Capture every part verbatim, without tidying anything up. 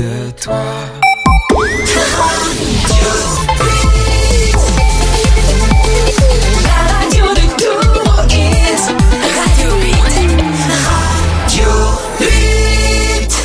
de toi. La radio de Nouveau Hit. Radio huit. Radio huit.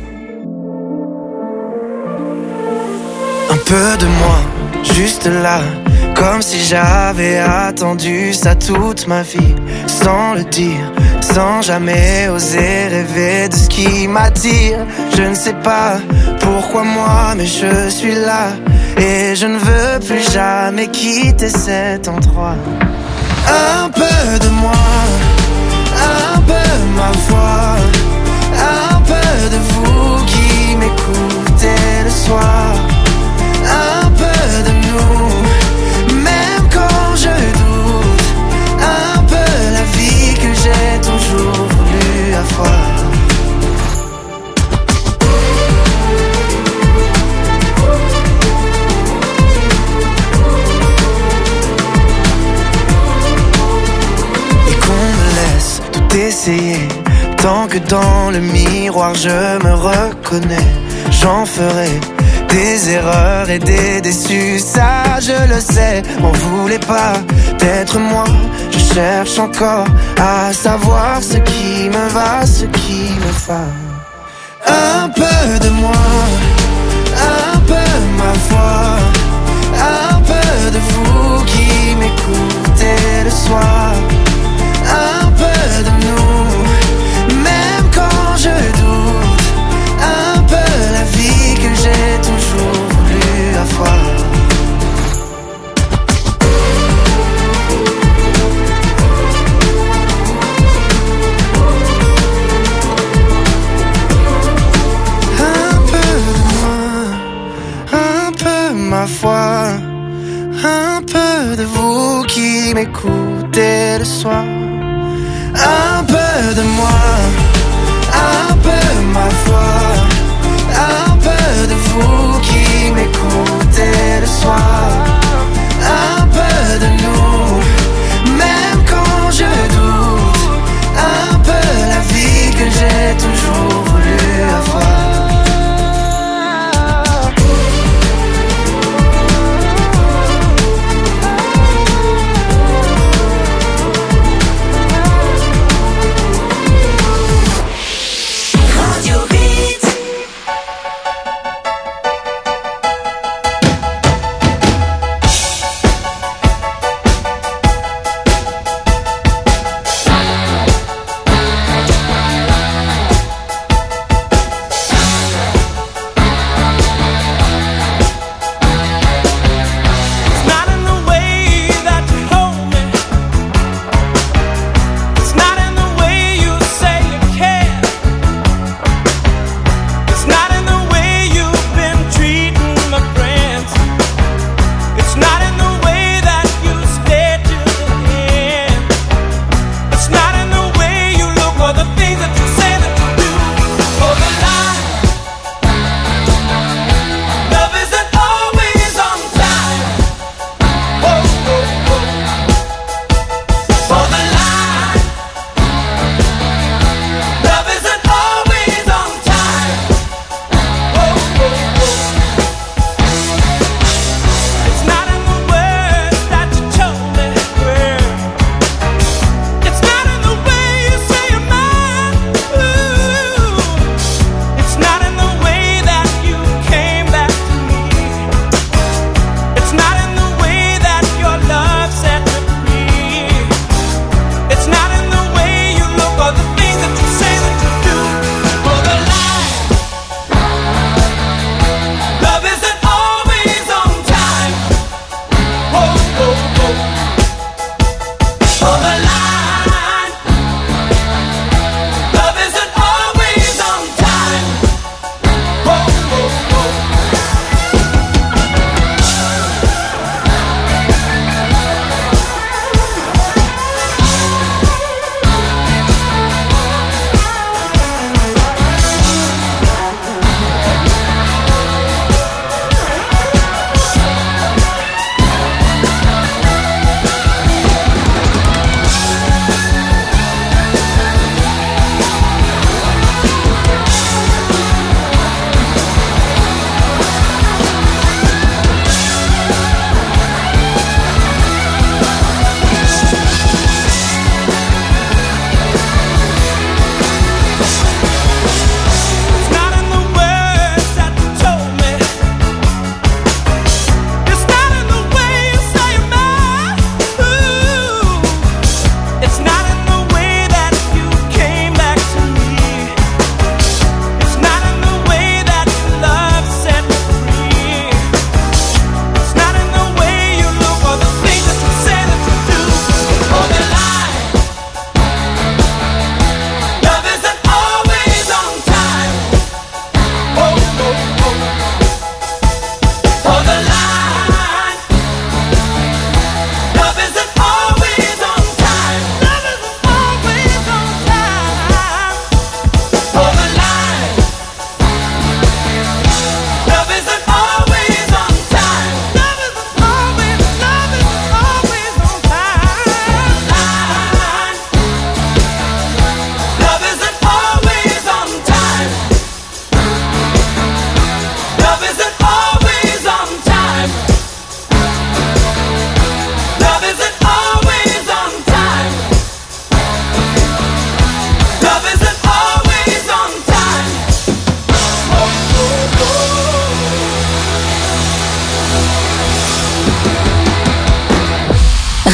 Un peu de moi, juste là, comme si j'avais attendu ça toute ma vie, sans le dire, sans jamais oser rêver de ce qui m'attire. Je ne sais pas pourquoi moi, mais je suis là, et je ne veux plus jamais quitter cet endroit. Un peu de moi, un peu ma foi, un peu de vous qui m'écoutez le soir, un peu de nous, même quand je doute, un peu la vie que j'ai toujours voulu avoir. Essayer, tant que dans le miroir je me reconnais, j'en ferai des erreurs et des déçus, ça je le sais. M'en voulez pas d'être moi, je cherche encore à savoir ce qui me va, ce qui me va. Un peu de moi, un peu ma foi, un peu de vous qui m'écoutez le soir, un peu de nous, même quand je doute, un peu la vie que j'ai toujours voulu avoir. Un peu de moi, un peu ma foi, un peu de vous qui m'écoutez le soir. Un peu de moi, un peu ma foi, un peu de vous qui m'écoutez le soir, un peu de nous, même quand je doute, un peu la vie que j'ai toujours voulu avoir.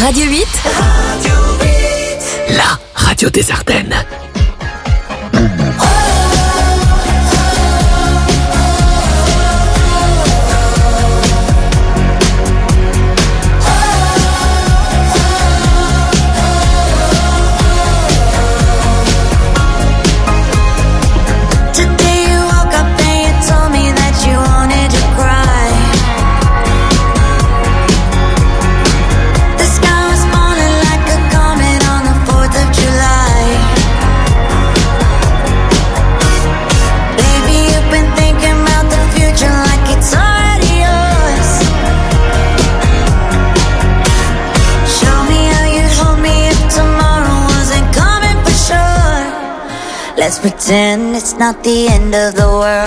Radio huit. Radio huit. La radio des Ardennes. Let's pretend it's not the end of the world.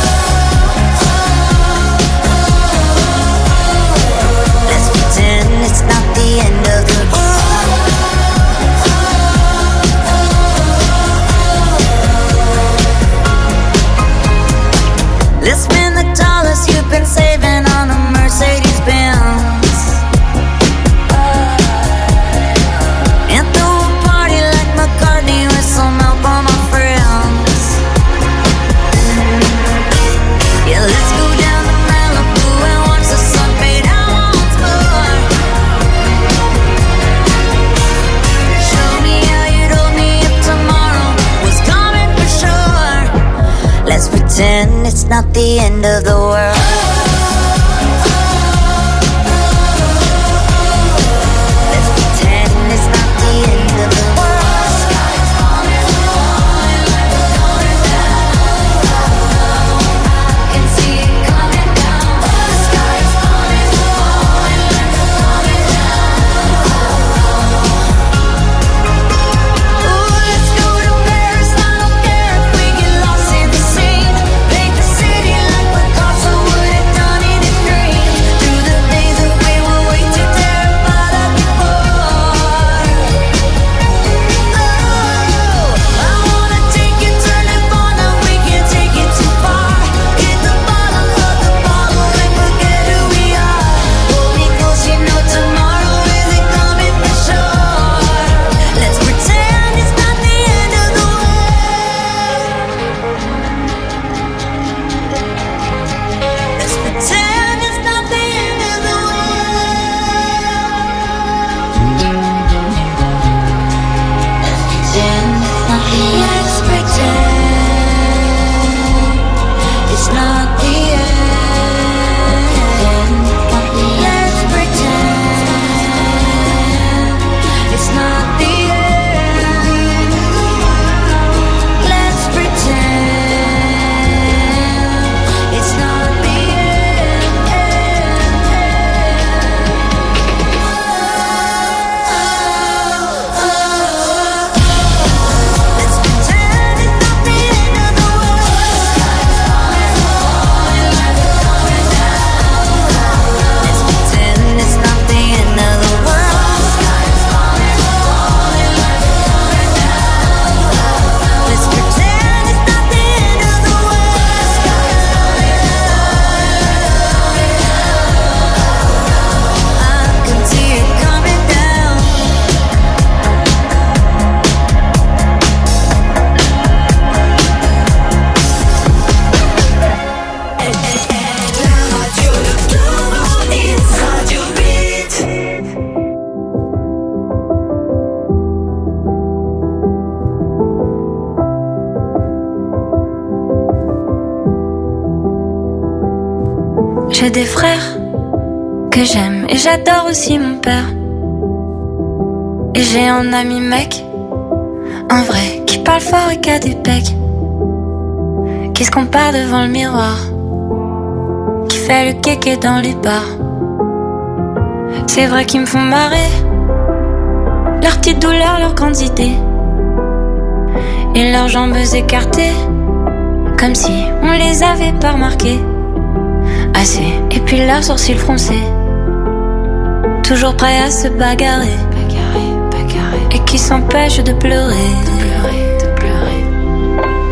Let's pretend it's not the end of the world. Let's spend the dollars you've been saving on a Mercedes Benz. And throw a party like McCartney with some help on my friends. Yeah, let's go down to Malibu and watch the sun fade out once more. Show me how you'd hold me if tomorrow was coming for sure. Let's pretend it's not the end of the world. Let's pretend it's not the end of the world. Sky's falling, falling like it's going down. I can see it coming down. The sky's falling, falling like it's coming down. Ooh, let's go to Paris. I don't care if we get lost in the scene. Paint the city like Picasso would have done in his dream. Do the things that we were way too terrified of before. Oh, I wanna take you, turn it on, now we can't take it too far. Hit the bottom of the bottle and forget who we are. Hold me close, you know tomorrow isn't coming for sure. Let's pretend it's not the end of the world. Let's pretend it's not the end of the Let's pretend it's not the end. Let's pretend it's not the end. Let's pretend it's not the Let's pretend it's not the end of the world. Sky's falling, falling like it's coming down. Let's pretend it's not the end of the world. Sky's falling, falling like it's coming down. Let's pretend it's not the end of the world. Sky's falling, falling I can see it coming down. La radio de tout, it's Radio huit. J'ai des frères que j'aime et j'adore aussi mon père. Et j'ai un ami mec, un vrai, qui parle fort et qui a des pecs, qui se compare devant le miroir, qui fait le kéké dans les bars. C'est vrai qu'ils me font marrer, leurs petites douleurs, leurs grandes idées, et leurs jambes écartées, comme si on les avait pas remarquées. Assez, et puis leurs sourcils froncés, toujours prêts à se bagarrer, bagarrer, bagarrer, et qui s'empêchent de pleurer, de pleurer, de pleurer.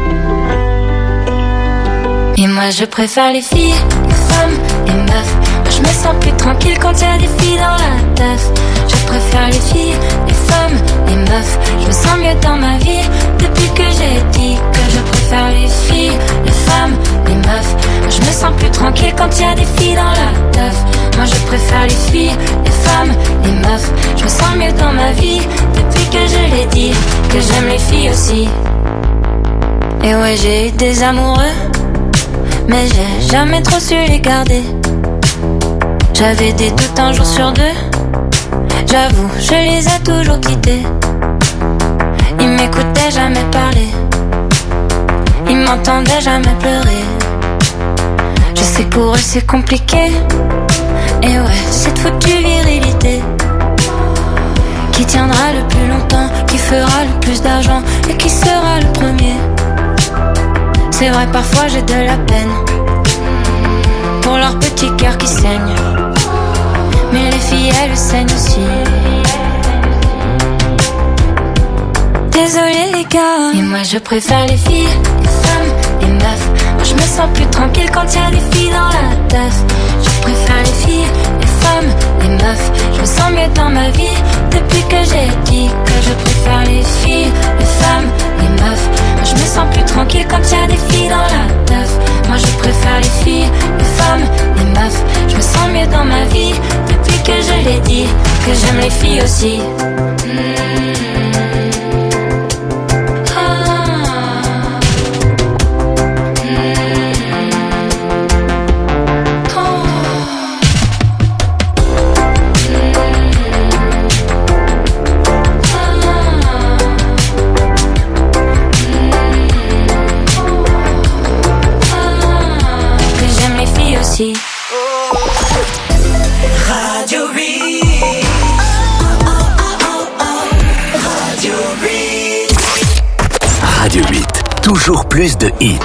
Et moi je préfère les filles, les femmes, les meufs. Moi je me sens plus tranquille quand y'a des filles dans la teuf. Je préfère les filles, les femmes, les meufs. Je me sens mieux dans ma vie depuis que j'ai dit que je préfère les filles, les femmes, les meufs. Je me sens plus tranquille quand y'a des filles dans la teuf. Moi je préfère les filles, les femmes, les meufs. Je me sens mieux dans ma vie depuis que je l'ai dit que j'aime les filles aussi. Et ouais, j'ai eu des amoureux, mais j'ai jamais trop su les garder. J'avais des doutes un jour sur deux, j'avoue, je les ai toujours quittés. Ils m'écoutaient jamais parler, ils m'entendaient jamais pleurer. Je sais que pour eux c'est compliqué, et ouais, cette foutue virilité qui tiendra le plus longtemps, qui fera le plus d'argent et qui sera le premier. C'est vrai, parfois j'ai de la peine pour leur petit cœur qui saigne, mais les filles elles saignent aussi. Désolée les gars, mais moi je préfère les filles, les femmes, les meufs. Moi je me sens plus tranquille quand y'a des filles dans la teuf. Je préfère les filles, les femmes, les meufs. Je me sens mieux dans ma vie depuis que j'ai dit que je préfère les filles, les femmes, les meufs. Moi je me sens plus tranquille quand y'a des filles dans la teuf. Moi je préfère les filles, les femmes, les meufs. Je me sens mieux dans ma vie depuis que je l'ai dit que j'aime les filles aussi. Mmh. Radio huit. Radio huit. Radio huit, toujours plus de hits.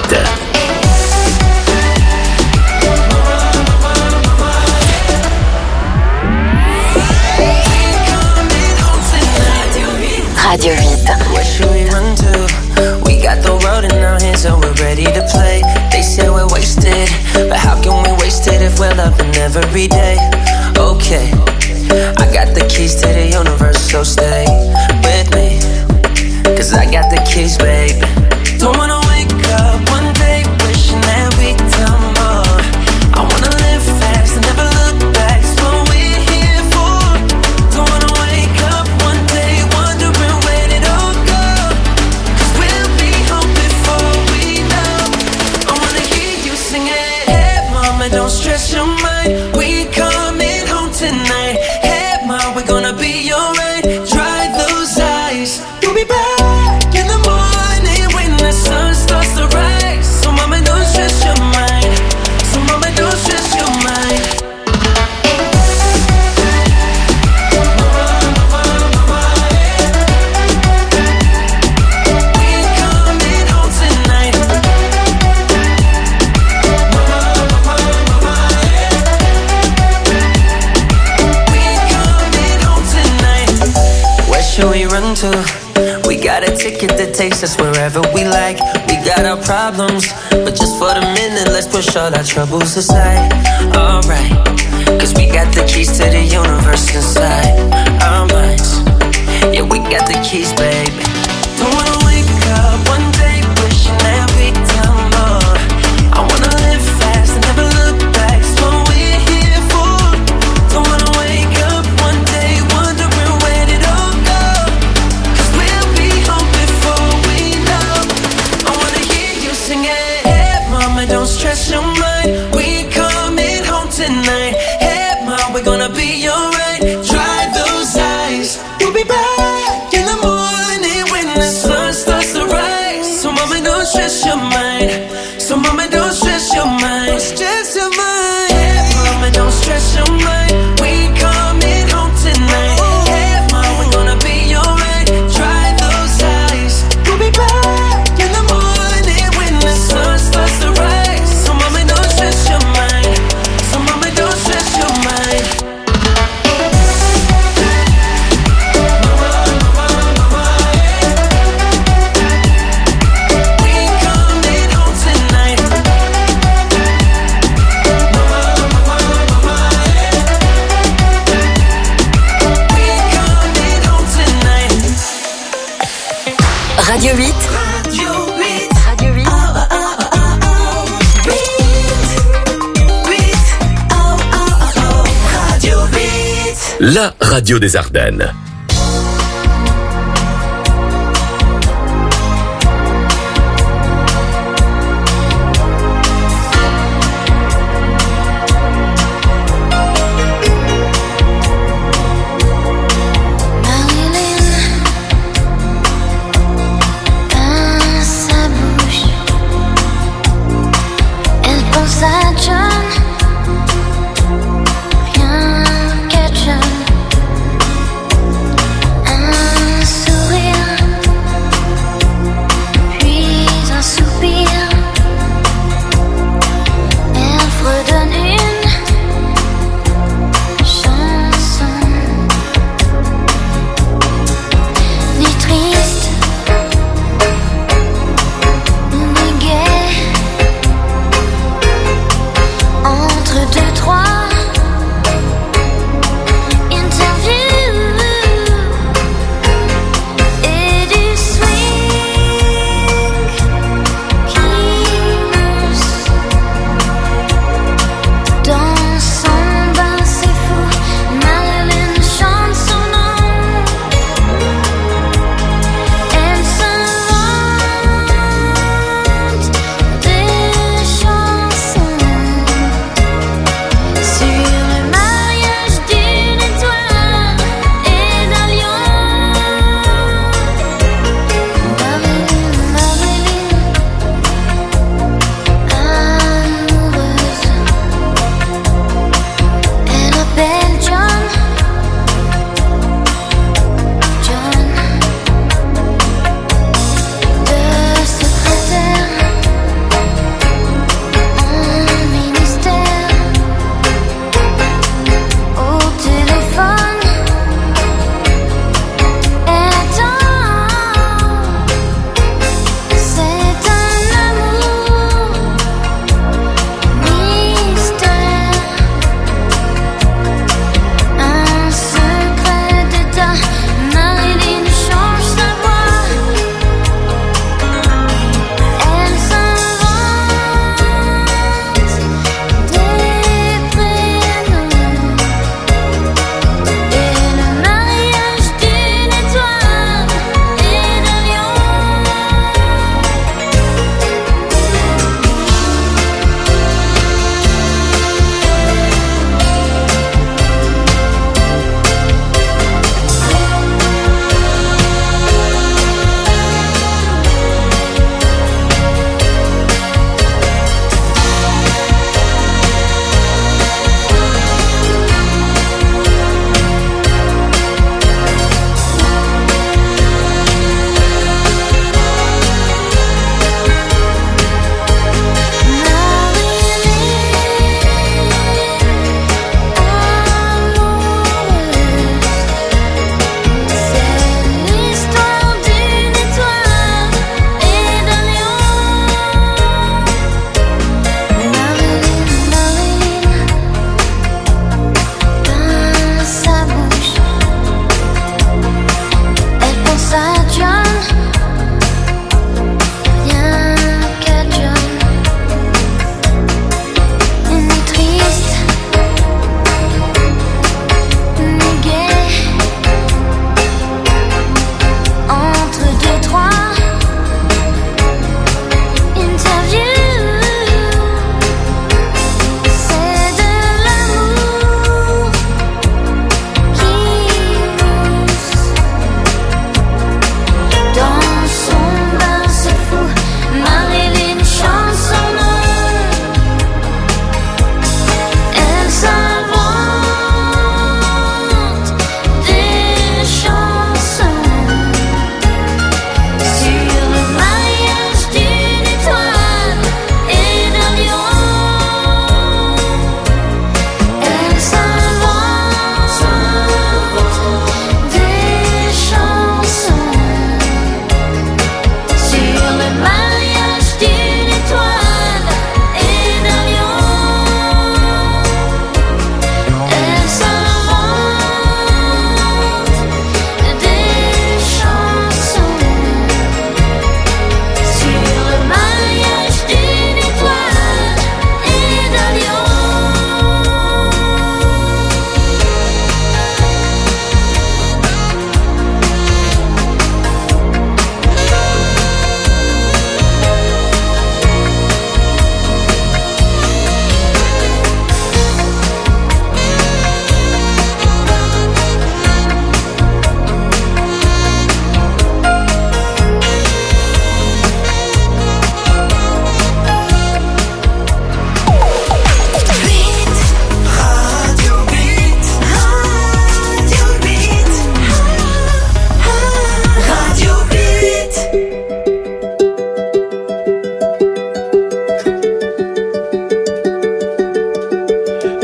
Radio huit. Where should we run to? We got the world in our hands and we're ready to play. They say we're wasted, but how can we waste it if we're loving every day? Okay, I got the keys to the universe, so stay with me, cause I got the keys, baby. Don't wanna wake up one day wishing that we done more. I wanna live fast and never look back, it's what we're here for. Don't wanna wake up one day wondering where it all go, cause we'll be home before we know. I wanna hear you sing it. Hey mama, don't stress your mind, we coming home tonight. Hey mama, we're gonna be alright. Dry those eyes, we'll be back in the morning when the sun starts to rise. So mama, don't stress your mind, so mama, don't stress your mind. Should we run to? We got a ticket that takes us wherever we like. We got our problems, but just for the minute, let's push all our troubles aside. Alright, cause we got the keys to the universe inside our minds. Yeah, we got the keys, baby. Don't wanna wake up one day wishing that we done more. I wanna live fast and never look back, it's what we're here for. Don't wanna wake up one day wondering where it all go, cause we'll be home before we know. I wanna hear you sing it. Hey mama, don't stress your mind, we coming home tonight. Hey mama, we're gonna be alright. Dry those eyes, we'll be back in the morning when the sun starts to rise. So mama, don't stress your mind, so mama, don't stress your mind. Don't stress your mind. Hey mama, don't stress your mind, we coming home tonight. Hey mama, we're gonna be alright. Dry those eyes, we'll be back in the morning when the sun starts to rise. So mama, don't stress your mind, so mama, don't stress your mind. We coming home tonight. Radio huit. Radio huit. Radio huit. Oh, oh, oh, oh, oh. huit. huit. Oh, oh, oh, oh. Radio huit. La radio des Ardennes.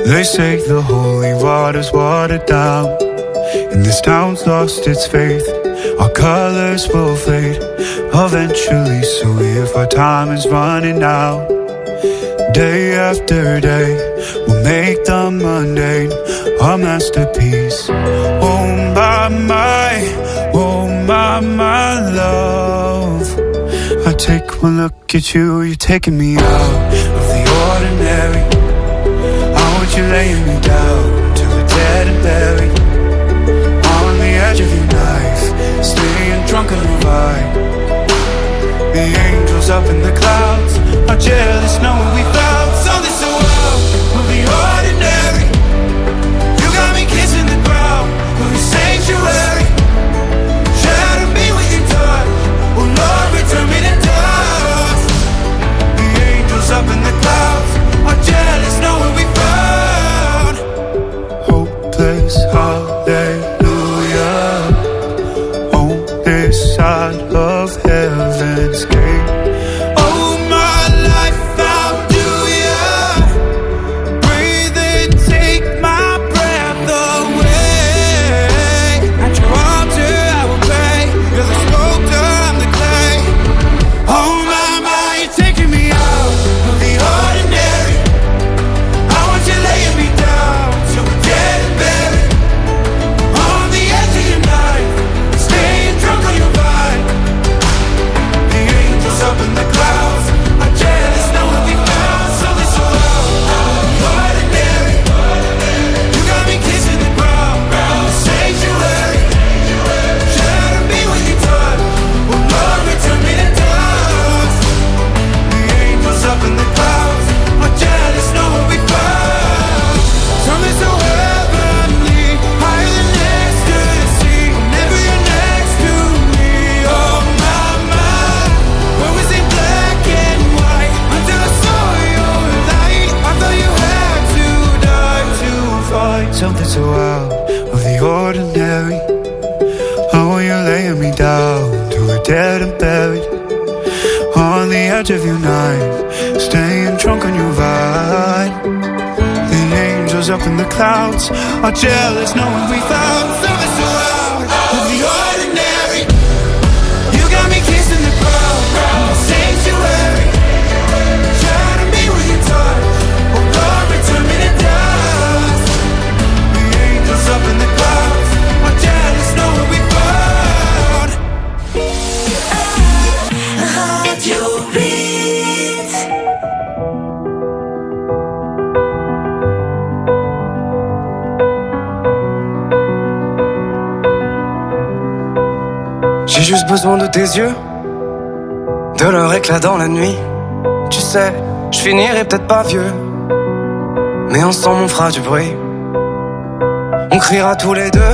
They say the holy water's watered down, and this town's lost its faith. Our colors will fade eventually, so if our time is running out, day after day, we'll make the mundane a masterpiece. Oh my, my, oh my, my love. I take one look at you, you're taking me out of the ordinary. I want you laying me down to the dead and buried, on the edge of your knife, staying drunk on the vine. The angels up in the clouds are jealous knowing we found something so out of the ordinary. You got me kissing the ground of your sanctuary. Shadow me with your touch, oh Lord, return me to dust. The angels up in the clouds are jealous knowing we found hopeless hallelujah on this side of heaven's gate. Oh my life, how do ya breathe and take my breath away? At your altar I will pray, you're the sculptor, I'm the clay. Oh my, my, you're taking me out of the ordinary. I want you laying me down till we're dead and buried, on the edge of your knife, staying drunk on your vine. The angels up in the clouds are jealous knowing we found something so out of the ordinary. You got me kissing the ground, the sanctuary. Shadow me with your touch, oh Lord, return me to dust. The angels up in the clouds are jealous knowing we found something so heavenly, higher than ecstasy. Whenever you're next to me, oh my, my. When we see black and white, until I saw your light, I thought you had to die to find something so out of the ordinary. Oh, you're laying me down to a dead and buried, on the edge of your knife, staying drunk on your vine. The angels up in the clouds are jealous knowing we found something so out of the ordinary. You got me kissing the ground, the sanctuary. Shadow me with your touch, oh Lord, return me to dust. The angels up in the clouds are jealous knowing we found Radio Beat. J'ai juste besoin de tes yeux, de leur éclat dans la nuit. Tu sais, je finirai peut-être pas vieux, mais ensemble on fera du bruit. On criera tous les deux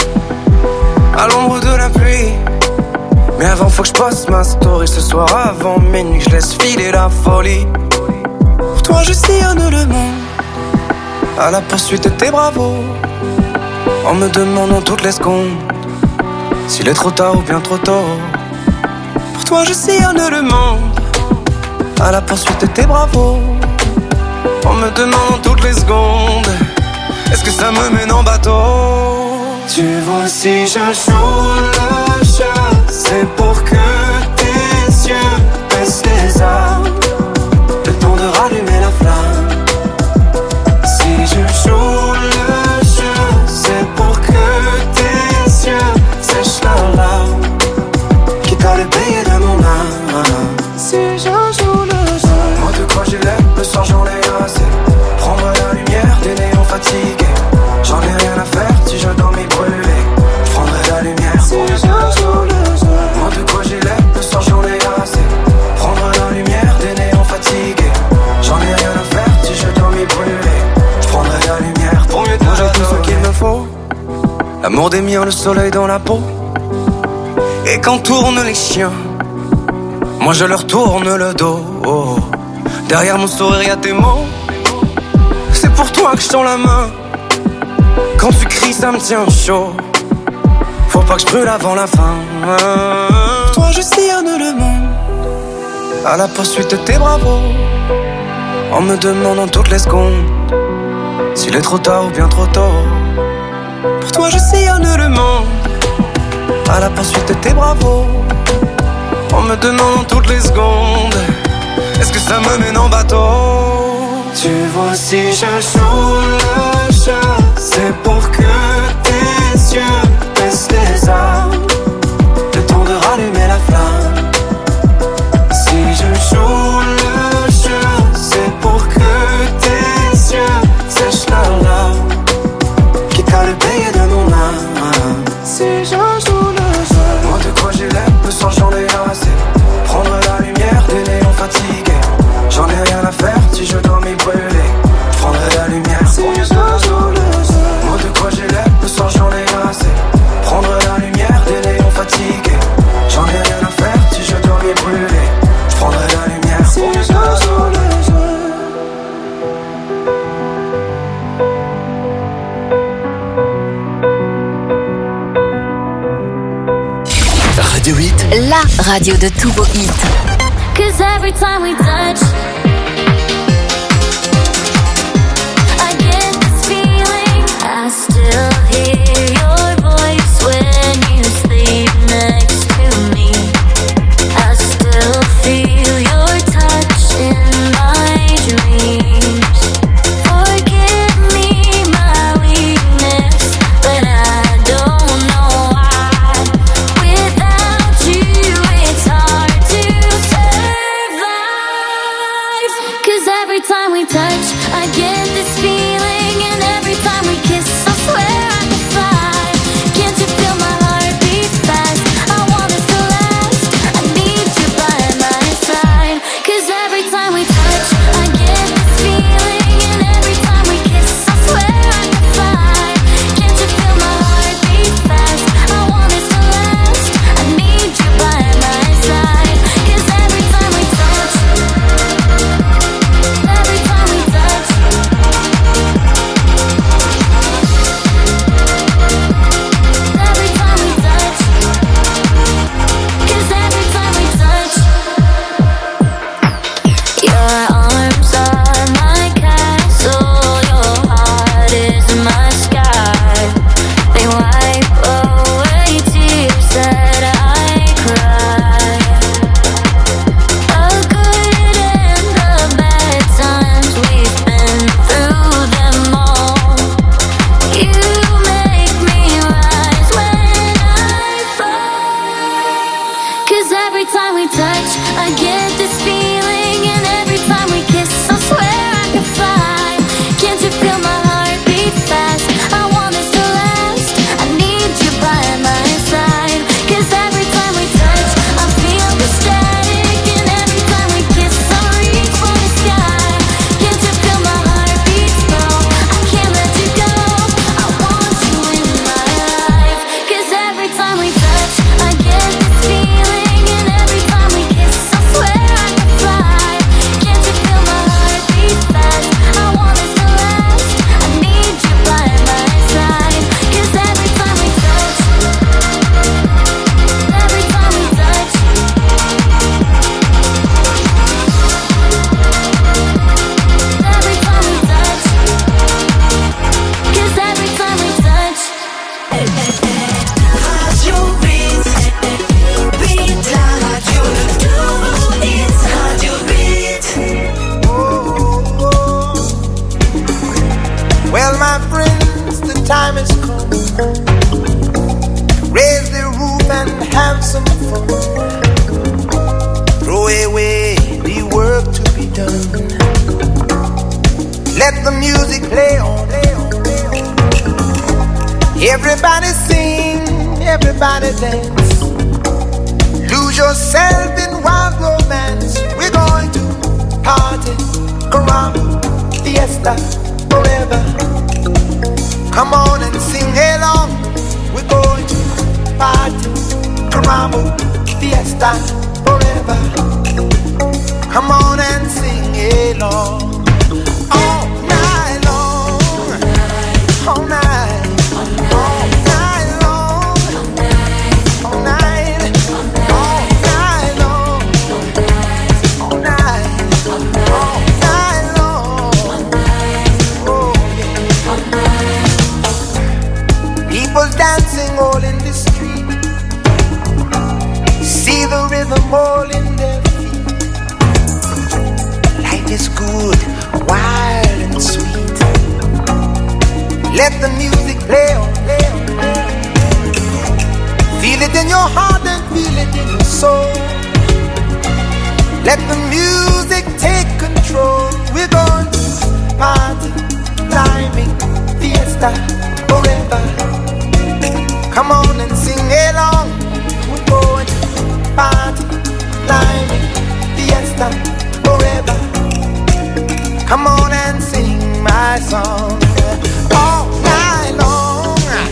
à l'ombre de la pluie. Mais avant faut que je poste ma story ce soir avant minuit, je laisse filer la folie. Pour toi je sillonne le monde à la poursuite de tes bravos, en me demandant toutes les secondes s'il est trop tard ou bien trop tôt. Pour toi je sillonne le monde à la poursuite de tes bravos, en me demandant toutes les secondes est-ce que ça me mène en bateau. Tu vois si je joue le jeu, c'est pour que tes yeux baissent les armes, le temps de rallumer la flamme. Si je joue le jeu, c'est pour que tes yeux sèchent leurs larmes, quitte à le payer de mon âme. Si je joue le jeu, moi de quoi j'ai l'air, le soir j'en ai assez. Prendre la lumière des néons fatigués, j'en ai rien à faire si je dormis brûlé. Je prendrai la lumière si je joue le jeu. Moi de quoi j'ai l'air, le soir j'en ai assez. Prendre la lumière des néons fatigués, j'en ai rien à faire si je dormis brûlé. Je prendrai la lumière pour mieux te moi j'ai tout ce qu'il me faut, l'amour des miens, le soleil dans la peau. Et quand tournent les chiens, moi je leur tourne le dos. Derrière mon sourire y'a tes mots, c'est pour toi que je tends la main. Quand tu cries ça me tient chaud, faut pas que je brûle avant la fin. Pour toi je sillonne le monde à la poursuite de tes bravos, en me demandant toutes les secondes s'il est trop tard ou bien trop tôt. Pour toi je sillonne le monde à la poursuite de tes bravos. On me demande toutes les secondes, est-ce que ça me mène en bateau? Tu vois si je joue le jeu, c'est pour que tes yeux baissent les armes, le temps de rallumer la flamme. Si je joue le jeu, c'est pour que tes yeux sèchent leurs larmes, quitte à le payer de mon âme. Si je joue le jeu, moi de quoi j'ai l'air, me sens j'en ai assez. Prendre la lumière des néons fatigués, j'en ai rien à faire si je dois m'y brûler. Je prendrai la lumière si je joue le jeu. Moi de quoi j'ai l'air, me sens j'en ai assez. Prendre la lumière des néons fatigués, j'en ai rien à faire si je dois m'y brûler. Je prendrai la lumière si je joue le jeu. Radio huit, la radio de tous vos hits. Cause every time we touch, I get this feeling. I still hear your voice when you sleep next to me. I still feel your touch in my dreams. Forgive me my weakness, but I don't know why. Without you it's hard to survive. Cause every time we touch, I get this feeling. And every time we kiss, I swear I can fly. Can't you feel my heart beat fast? I want this to last, I need you by my side. Cause every time we touch, I get this feeling. And every time we kiss, I swear I can fly. Can't you feel my heart beat fast? I want this to last, I need you by my side. Cause every time we touch, every time we touch, every time we touch, cause every time we touch, your arms are my castle, your heart is my sky. They wipe away tears that I cry. The good and the bad times, we've been through them all. You make me rise when I fall. Cause every time we touch, I get this feeling. And every time we kiss, I swear I can fly. Can't you feel my heart beat fast? I want this to last, I need you by my side. Cause every time we touch, I feel the static. And every time we kiss, I reach for the sky. Can't you feel my heart beat slow? I can't let you go, I want you in my life. Cause every time we touch, I get this feeling. And every time we kiss, I swear I can fly. Can't you feel my heart beat fast? I want this to last, I need you by my side. Cause every time we touch, every time we touch, every time we touch, cause every time we touch. Radio huit, huit, la radio de tous vos hits. Radio huit. Well, my friends, the time has come. Raise the roof and have some fun. Throw away the work to be done. Let the music play on. Everybody sing, everybody dance. Lose yourself in wild romance. We're going to party, caramba, fiesta, forever. Come on and sing along. We're going to party, caramba, fiesta, forever. Come on and sing along. All night long, all night. All night long, all night, all night long, all night, all night long. Oh yeah. Let the music play on. Feel it in your heart and feel it in your soul. Let the music take control. We're going to party, climbing, fiesta, forever. Come on and sing along. We're going to party, climbing, fiesta, forever. Come on and sing my song all night long.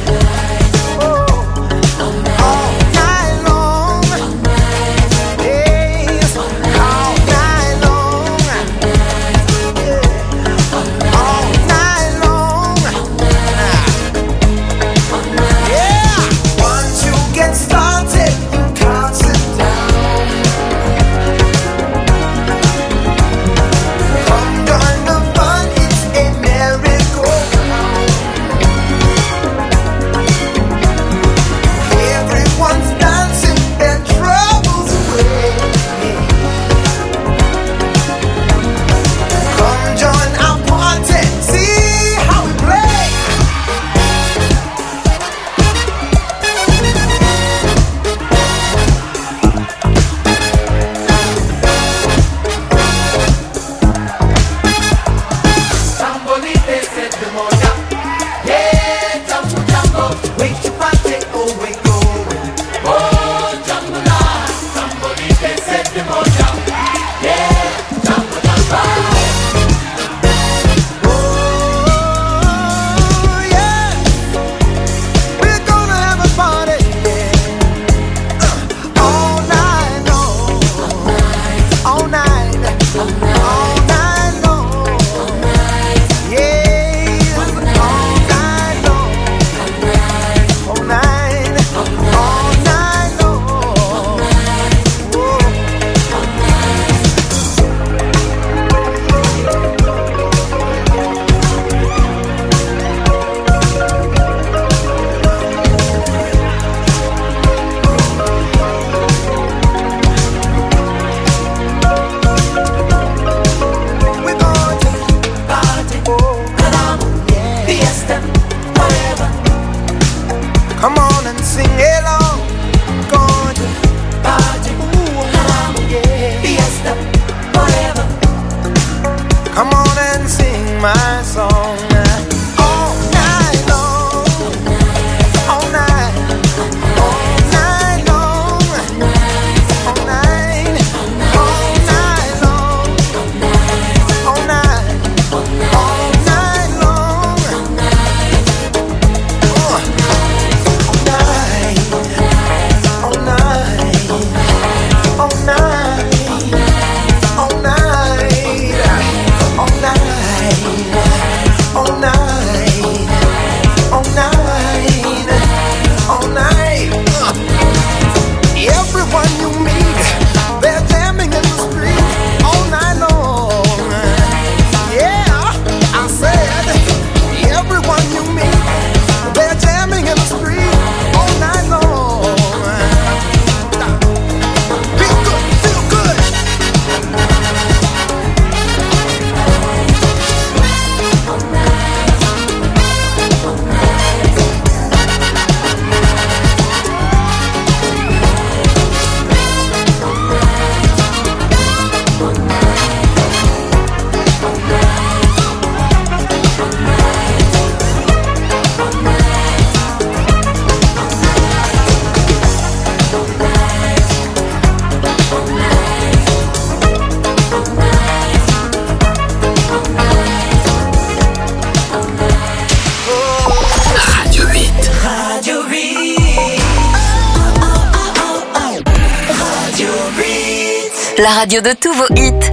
La radio de tous vos hits.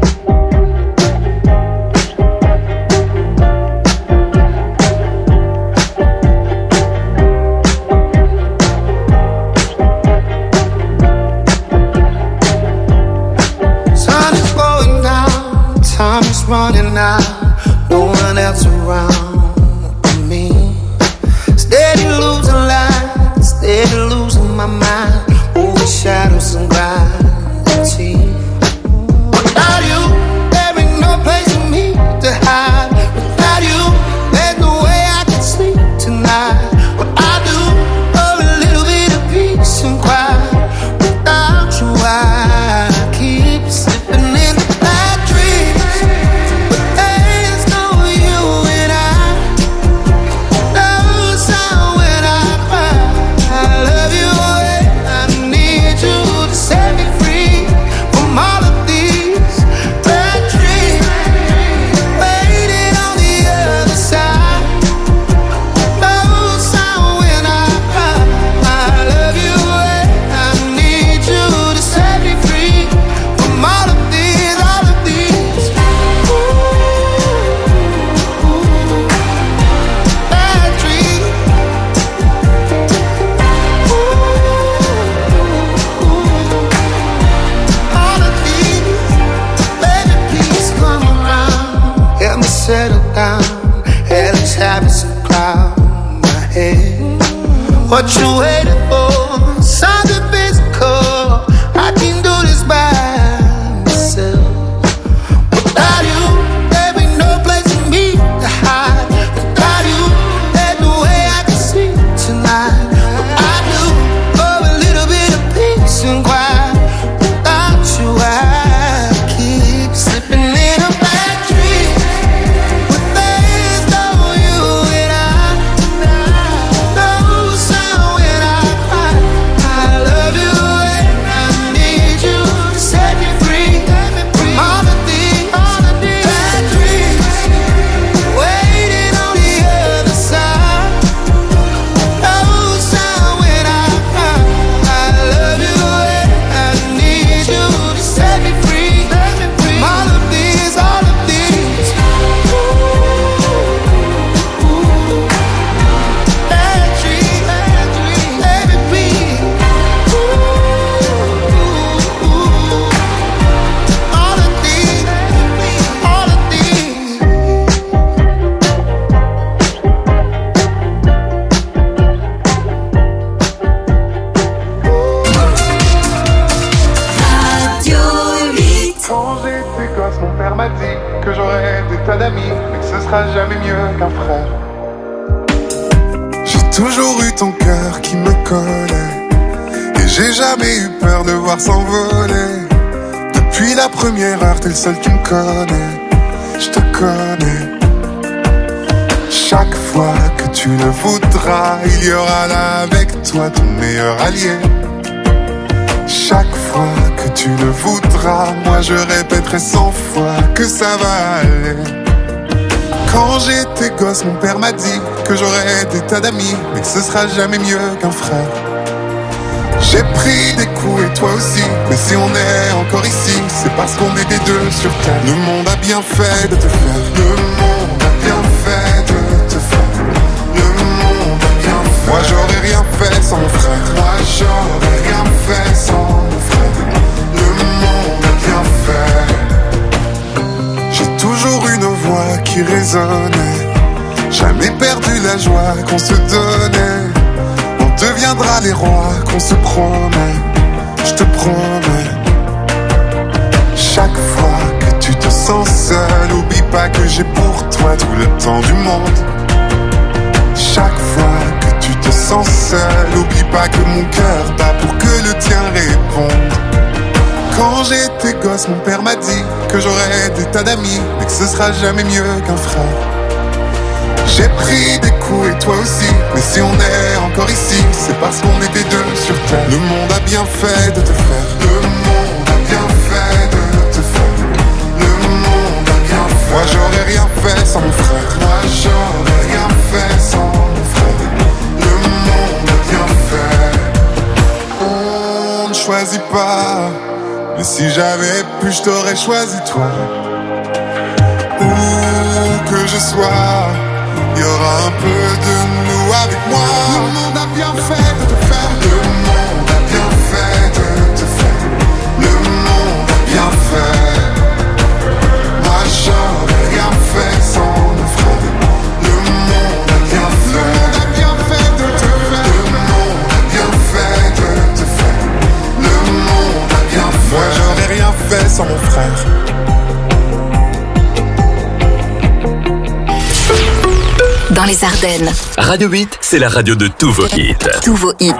Sun is going down, time is running out, no one else around me. Steady losing light, steady losing my mind, over shadows and gravity. Without you, there ain't no place for me to hide. Without you, there's no way I can sleep. What you waiting for? Something physical. I can do this by myself. Without you, there ain't no place for me to hide. Without you, there's no way I can sleep tonight. But I do for a little bit of peace and quiet. Without you, I keep slipping in a bad dream. But there's no you and I. No sound when I cry. I love you and I need you to set me free from all of these bad dreams waiting on the other side. No sound when I cry. I love you and I need you to set me free from all of these, all of these bad dreams, bad dreams, let me be. All of these, all of these. Radio huit. Quand j'étais gosse, mon père m'a dit que j'aurais des tas d'amis, mais que ce sera jamais mieux qu'un frère. J'ai toujours eu ton cœur qui me collait, et j'ai jamais eu peur de voir s'envoler. Depuis la première heure, t'es le seul qui me connaît, je te connais. Chaque fois que tu le voudras, il y aura là avec toi ton meilleur allié. Chaque fois que tu le voudras, moi je répéterai cent fois que ça va aller. Quand j'étais gosse, mon père m'a dit que j'aurais des tas d'amis, mais que ce sera jamais mieux qu'un frère. J'ai pris des coups et toi aussi, mais si on est encore ici, c'est parce qu'on est des deux sur terre. Le monde a bien fait de te faire. Le monde a bien fait de te faire. Le monde a bien fait. Moi j'aurais rien fait sans mon frère. Moi j'aurais rien fait sans mon frère. Le monde a bien fait. J'ai toujours une voix qui résonnait, jamais perdu la joie qu'on se donnait. On deviendra les rois qu'on se promet, je te promets. Chaque fois que tu te sens seul, oublie pas que j'ai pour toi tout le temps du monde. Chaque fois que tu te sens seul, oublie pas que mon cœur bat pour que le tien réponde. Quand j'étais gosse, mon père m'a dit que j'aurais des tas d'amis, mais que ce sera jamais mieux qu'un frère. J'ai pris des coups et toi aussi, mais si on est encore ici, c'est parce qu'on était deux sur terre. Le monde a bien fait de te faire. Le monde a bien fait de te faire. Le monde a bien fait. Moi j'aurais rien fait sans mon frère. Moi j'aurais rien fait sans mon frère. Le monde a bien fait. On ne choisit pas, mais si j'avais pu, je t'aurais choisi toi. Où que je sois, il y aura un peu de nous avec moi. Le monde a bien fait de te faire. Le monde a bien fait de te faire. Le monde a bien fait. Moi j'aurais rien fait sans mon frère. Le monde a bien fait. Le monde a bien fait de te faire. Le monde a bien fait de te faire. Le monde a bien fait. Moi j'aurais rien fait sans mon frère. Dans les Ardennes. Radio huit, c'est la radio de tous vos hits. Tous vos hits.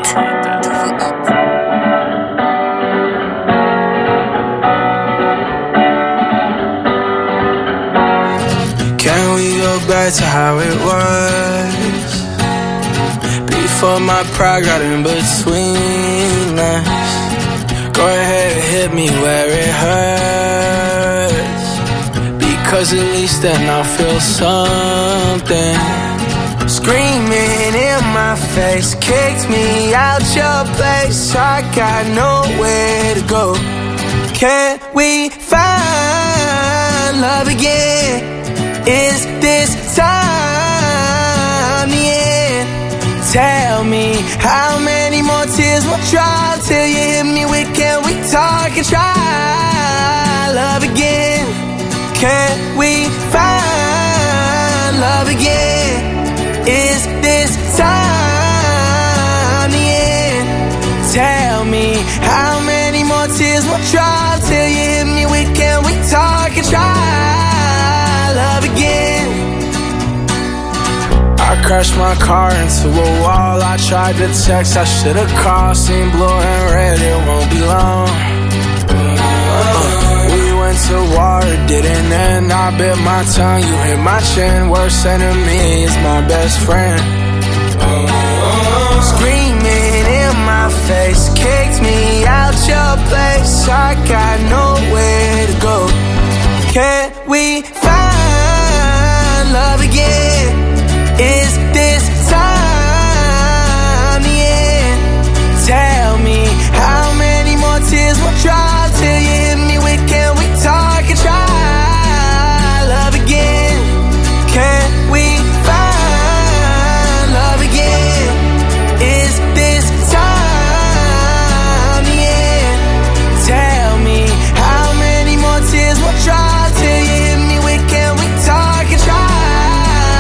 Can we go back to how it was? Before my pride got in between us. Go ahead and hit me where it hurts, because at least then I'll feel something. Screaming in my face, kicked me out your place. I got nowhere to go. Can we find love again? Is this time the end? Tell me how many more tears will dry till you hit me with, can we talk and try love again? Can we find love again? Is this time how many more tears will drop till you hit me with can we talk and try love again. I crashed my car into a wall. I tried to text, I should've called. Seen blue and red, it won't be long. uh, We went to war, it didn't end. I bit my tongue, you hit my chin. Worst enemy is my best friend. Screaming in my face, kicked me out your place. I got nowhere to go. Can we find love again? Is this time the end? Tell me how many more tears will drop till you hit me with can we talk and try love again? Can we find love again? Is this time the end? Tell me how many more tears will drop till you hit me with can we talk and try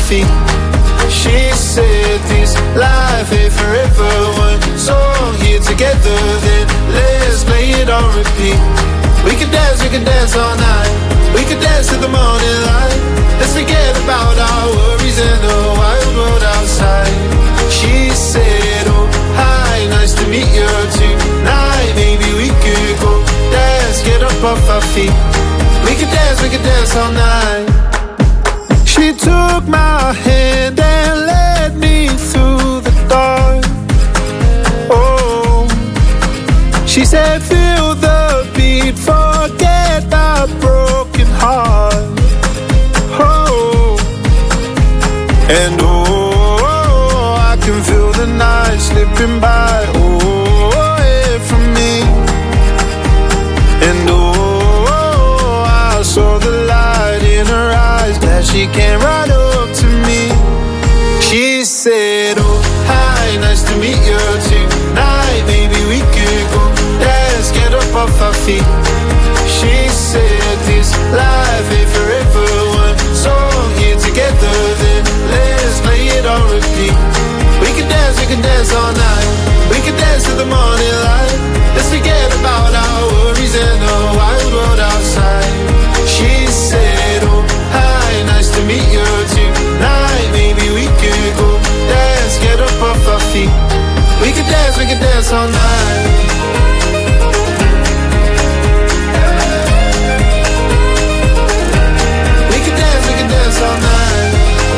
feet. She said this life ain't forever. One song here together, then let's play it on repeat. We could dance, we could dance all night. We could dance to the morning light. Let's forget about our worries and the wild world outside. She said, oh, hi, nice to meet you tonight. Maybe we could go dance, get up off our feet. We could dance, we could dance all night. She took my hand and led me through the dark. Oh, she said, feel the beat, forget my broken heart. Oh, and oh, I can feel the night slipping by. Oh, away from me. And oh, I saw the light in her eyes. Glad she came right up to me. She said, oh, hi, nice to meet you tonight. Maybe we could go dance, get up off our feet. She said this life ain't forever. One song here together, then let's play it on repeat. We can dance, we can dance all night. We can dance to the morning light. Let's forget about our worries and the wild world outside. She said, oh, hi, nice to meet you tonight. Maybe we could go dance, get up off our feet. We could dance, we could dance all night. We could dance, we could dance all night.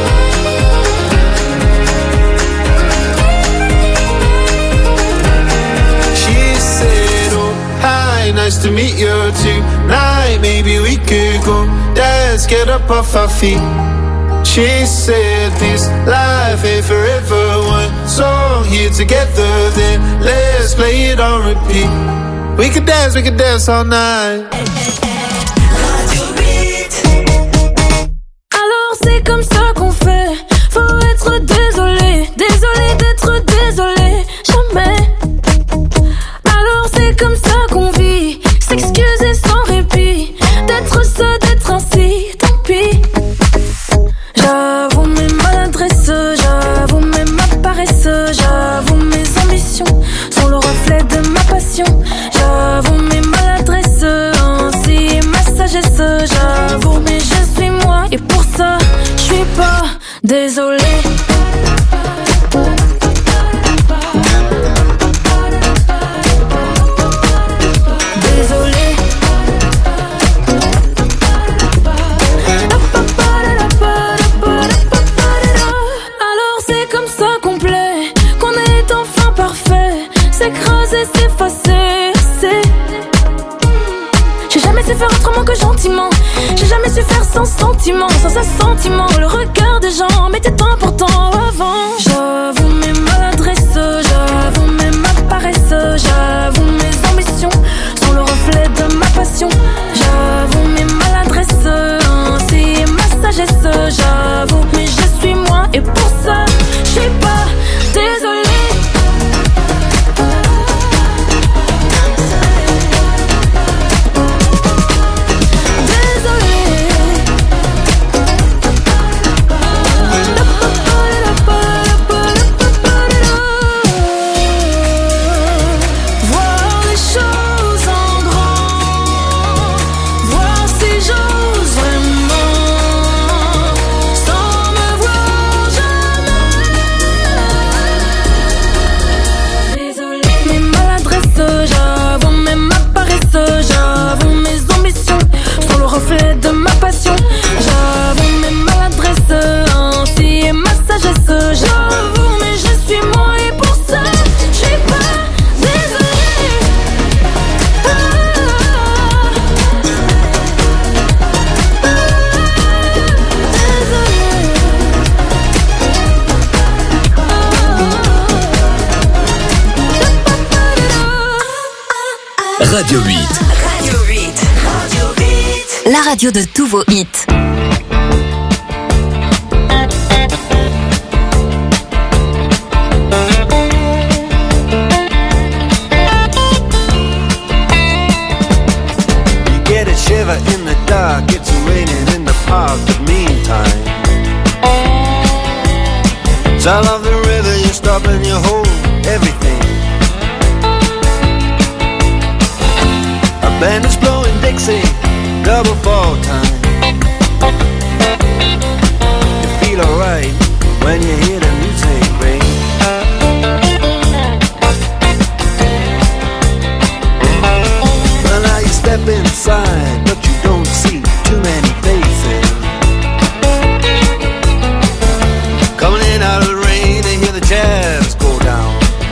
She said, oh, hi, nice to meet you tonight. Maybe we could go dance, get up off our feet. She said this life ain't forever. One song here together, then let's play it on repeat. We could dance, we could dance all night. Alors c'est comme ça qu'on fait. Faut être désolé, désolé d'être désolé. Jamais. Alors c'est comme ça qu'on vit. S'excuser sans répit. D'être ça, d'être ainsi, tant pis. J'avoue mes maladresses, j'avoue même ma paresse, j'avoue mes ambitions sont le reflet de ma passion. J'avoue mes maladresses, ainsi ma sagesse. J'avoue mais je suis moi et pour ça je suis pas désolée. Faire autrement que gentiment. J'ai jamais su faire sans sentiment, sans assentiment. Le regard des gens m'était important avant. J'avoue mes maladresses, j'avoue même ma paresse. J'avoue mes ambitions sont le reflet de ma passion. J'avoue mes maladresses, ainsi ma sagesse. J'avoue mais je suis moi et pour ça je suis pas désolée. De ma passion, j'avoue mes maladresses, ainsi ma sagesse. J'avoue mais je suis moi et pour ça je suis pas désolée. Ah, désolée. Radio huit. Radio huit. Radio huit. La radio de tous vos hits. You get a shiver in the dark, it's raining in the park, but meantime Sound of the river, you stop and you hold everything. A band is blowing Dixie, double fall time. You feel alright when you hear the music ring. Well, now you step inside, but you don't see too many faces. Coming in out of the rain and hear the jazz go down.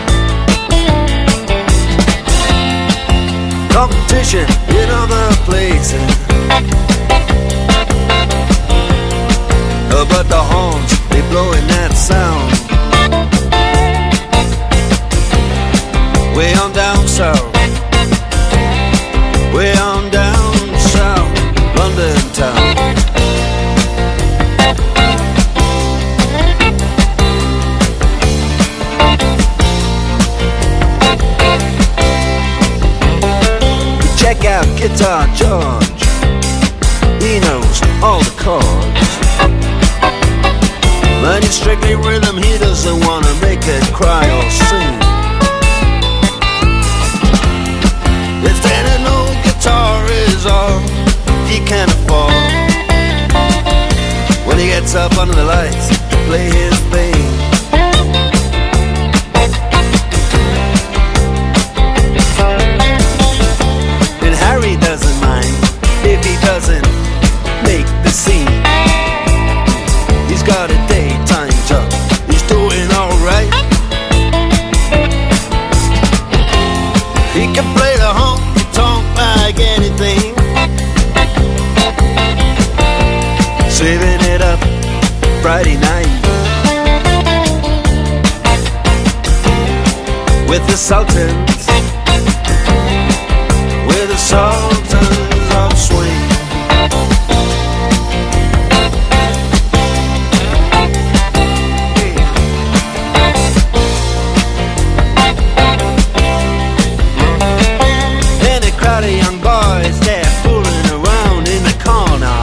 Competition in other places, uh, but the horns, they blowing that sound. Way on down south, way on down south, London town. Check out Guitar George, he knows all the chords. But it's strictly rhythm, he doesn't wanna make it cry or sing. If then an old guitar is all he can afford, when he gets up under the lights to play his thing. And Harry doesn't mind if he doesn't make the scene. He's got a daytime job, he's doing alright. He can play the honky-tonk like anything, saving it up Friday night with the Sultans, with the Sultans of Swing. Crowd of young boys, they're fooling around in the corner,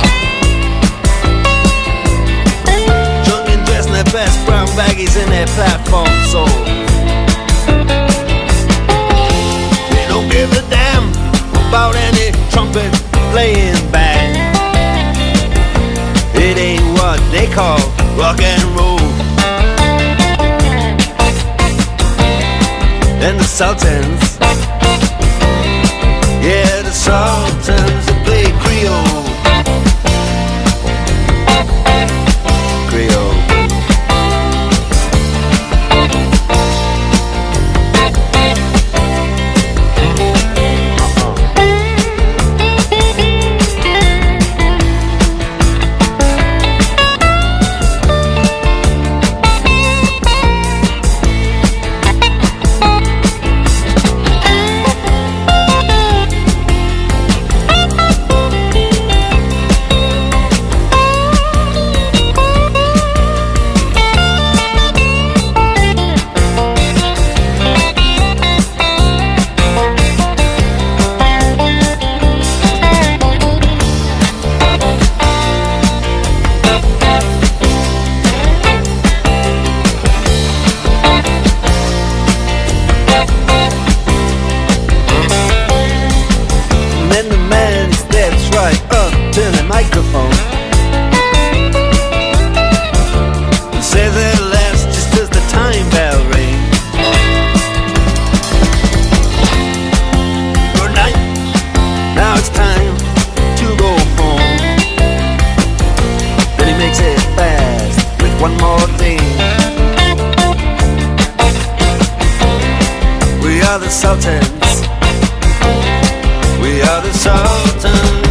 drunk and dressed in their best brown baggies in their platform soles. They don't give a damn about any trumpet playing band. It ain't what they call rock and roll. And the Sultans, yeah, the Sultans, they play Creole. Creole. We are the Sultans. We are the Sultans.